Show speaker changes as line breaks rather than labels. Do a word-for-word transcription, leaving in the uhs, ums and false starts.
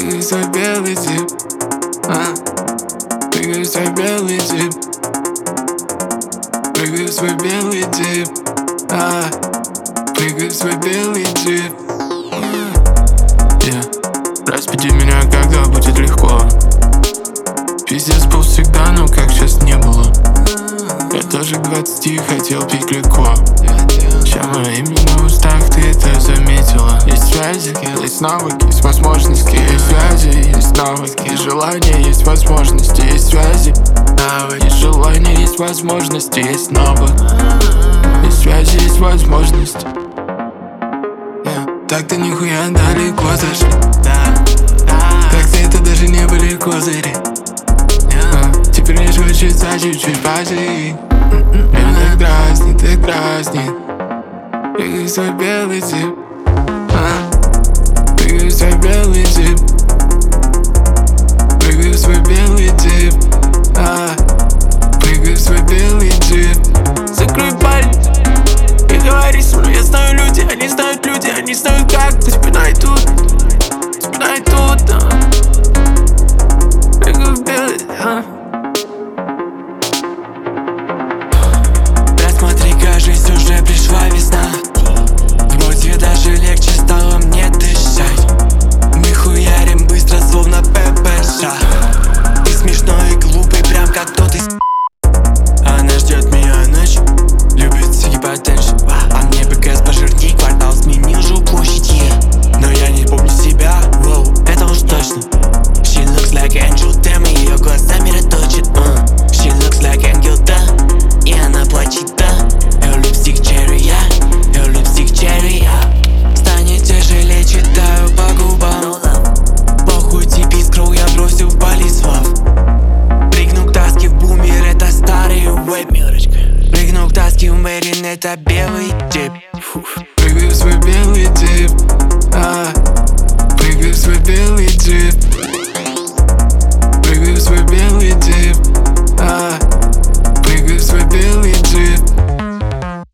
Прыгай в свой белый джип, а? Прыгай в свой белый джип. Прыгай в свой белый джип, а? Прыгай в свой белый джип. Yeah. Разбуди меня, когда будет легко. Пиздец был всегда, но как сейчас не было. Я тоже к двадцати хотел пить легко. Ща мое имя на устах, ты это заметила. Есть связи, есть навыки, есть возможности. Есть связи, есть навыки, есть желания, есть возможности. Есть связи, навыки, есть желания, есть возможности. Есть навык, есть связи, есть возможности. Yeah. Так-то нихуя далеко зашли. Так-то это даже не были козыри. Yeah. Теперь лишь хочется чуть-чуть пожить. Меня так дразнит, так дразнит. Прыгай в свой белый джип, а? Прыгай в свой белый джип. Прыгай в свой белый джип, а? Прыгай в свой белый джип. Закрой пальцы и говори со мной. Я знаю люди, они знают люди, они знают как. Тебя найдут, тебя найдут, а? Прыгай в белый, а? Посмотри, кажется, уже пришла весна. Вроде даже легче стало мне дышать. Мы хуярим быстро, словно ППШ. Ты смешной и глупый, прям как тот из. Она ждет меня ночь, любит съебать дальше. А мне БКС пожирней, квартал сменил жилплощади. Но я не помню себя, воу, это уж точно. She looks like angel, damn, ее глаза мироточит, uh. She looks like angel, да, и она плачет, да. Her lipstick cherry, я, her lipstick cherry, я. Станет тяжелее, читаю по губам. Похуй тебе скролл, я бросил в полисвав. Прыгну к таске в бумер, это старый веб. Прыгну к таске в Мэрин, это белый.